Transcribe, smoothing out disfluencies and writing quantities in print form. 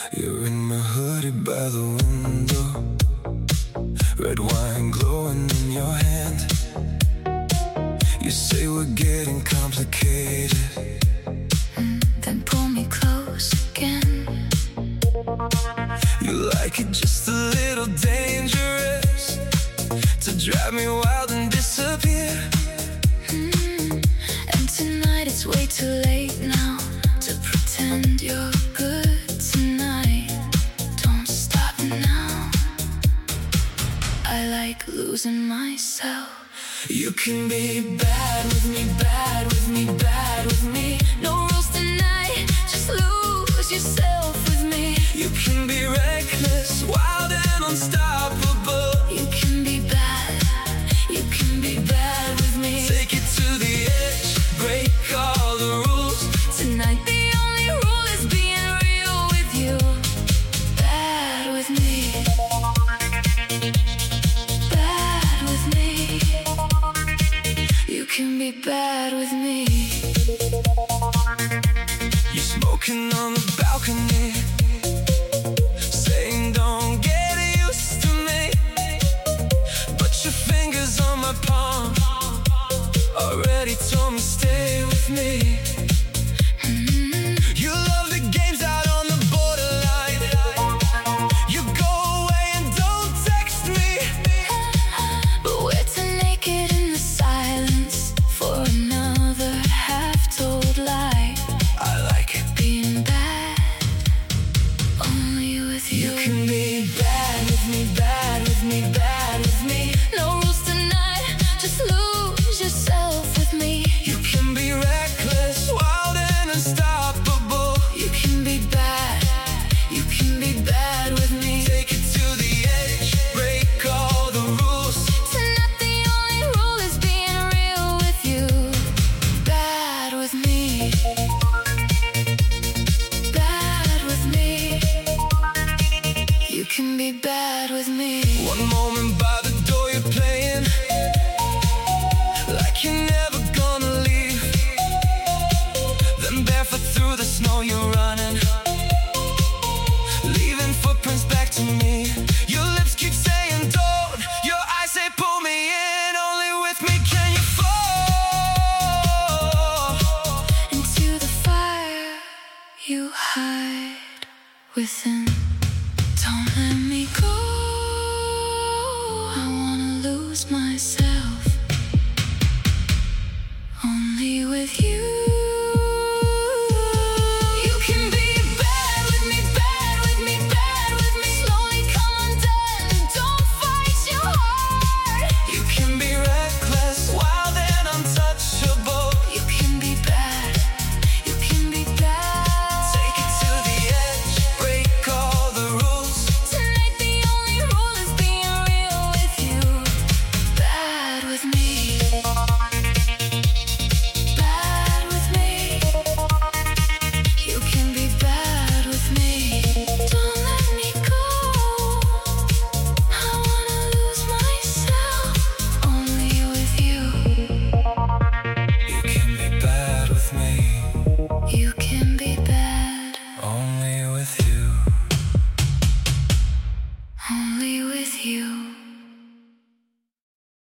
You're in my hoodie by the window, red wine glowing in your hand. You say we're getting complicated, then pull me close again. You like it just a little dangerous, to drive me wild and disappear. And tonight it's way too late now to pretend you're good tonight. Don't stop now, I like losing myself. You can be bad with me, bad with me, bad with me. No rules tonight, just lose yourself with me. You can be reckless, wild and unstoppable. You can be bad, you can be bad with me. Take it to the edge, break all the rules. Tonight the only rule is being real with you. Bad with me, bad with me. You can be bad with me. You're smoking on the balcony, saying don't get used to me, but your fingers on my palm already told me stay with me. You love the games out on the borderline. You go away and don't text me, But we're too naked in the silence for another half-told lie. I like it. Being bad, only with you. You can be bad with me, bad with me, bad with me. No rules tonight, just lose yourself with me. You can be reckless, wild and unstoppable. You can be bad, you can be bad with me. Take it to the edge, break all the rules. Tonight the only rule is being real with you. Bad with me, bad with me. You can be bad with me. One moment by the door you're playing like you're never gonna leave. Then barefoot through the snow you're running, leaving footprints back to me. Your lips keep saying don't, your eyes say pull me in. Only with me can you fall. Into the fire you hide within. Don't let me go, I wanna lose myself. Only with you.